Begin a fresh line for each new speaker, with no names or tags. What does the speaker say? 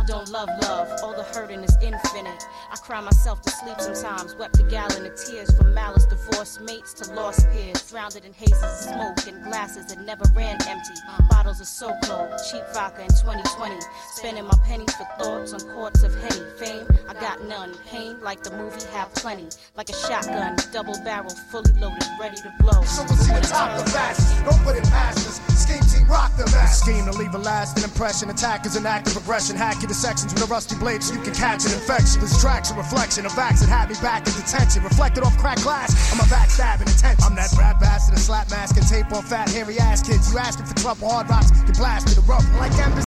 don't love love, all the hurting is infinite. I cry myself to sleep sometimes, wept a gallon of tears from malice, divorced mates to lost peers, drowned in hazes of smoke and glasses that never ran empty. Bottles of so-called cheap vodka in 2020, spending my pennies for thoughts on courts of Henny. Fame, I got none. Pain, like the movie, have plenty. Like a shotgun, double barrel, fully loaded, ready to blow.
So we'll see the top the fastest, don't put it past us. Scheme team rock the mask. Scheme to leave a lasting impression. Attack is an active aggression. Hack you to sections with a rusty blade so you can catch an infection. Distraction, reflection of acts that had me back in detention. Reflected off cracked glass, I'm a backstabbing intent. I'm that rap bastard, a slap mask and tape on fat hairy ass kids. You asking for trouble, hard rocks, get blasted, a rubber like embers